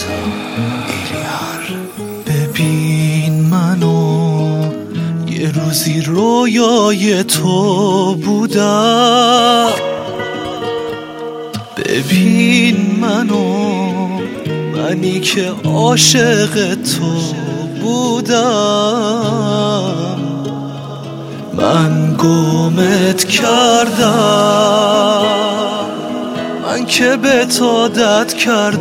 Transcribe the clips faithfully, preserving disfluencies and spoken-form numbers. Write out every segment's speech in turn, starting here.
ببین منو، یه روزی رویای تو بودم. ببین منو، منی که عاشق تو بودم. من گمت کردم، من که به تو عادت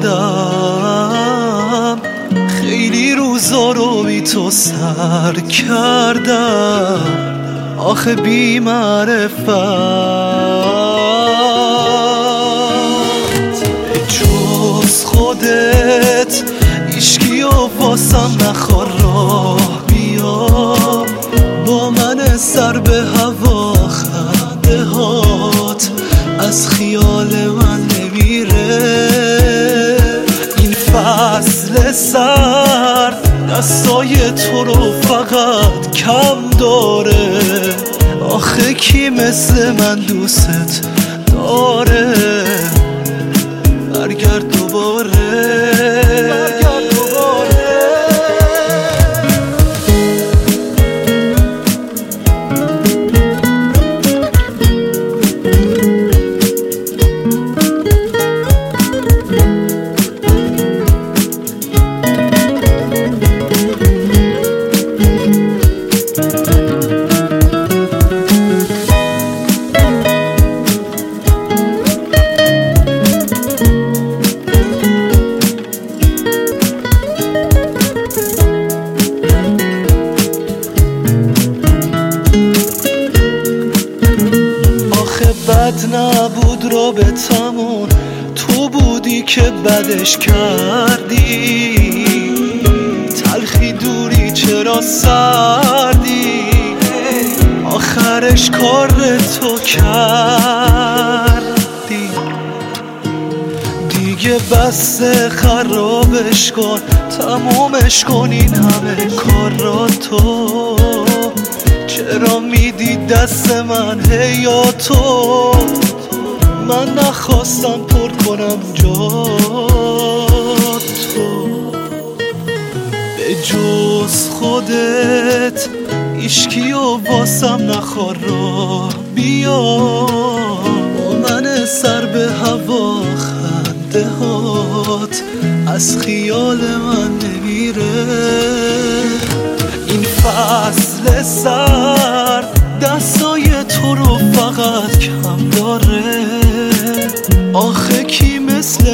کردم. خیلی روزا رو بی تو سر کردم، آخه بی معرفت. به جز خودت هیچکی و واسم نخور، راه بیا با من سر به هوا. خنده هات از خیال من نمیره. این فصل سرد دستای تو رو فقط کم داره. آخه کی مثل من دوست داره؟ برگرد دوباره، برگرد دوباره. بد نبود رابطمون، تو بودی که بدش کردی. تلخی دوری چرا سردی، آخرش کار تو کردی. دیگه بس خرابش کن، تمومش کن این همه کار را تو. چرا میدی دست من هیا تو؟ من نخواستم پر کنم جا تو. به جز خودت هیچکی و واسم نخور، راه بیا با من سر به هوا. خنده هات از خیال من نمیره. این فصل سرد دستای تو رو فقط کم داره. آخه کی مثل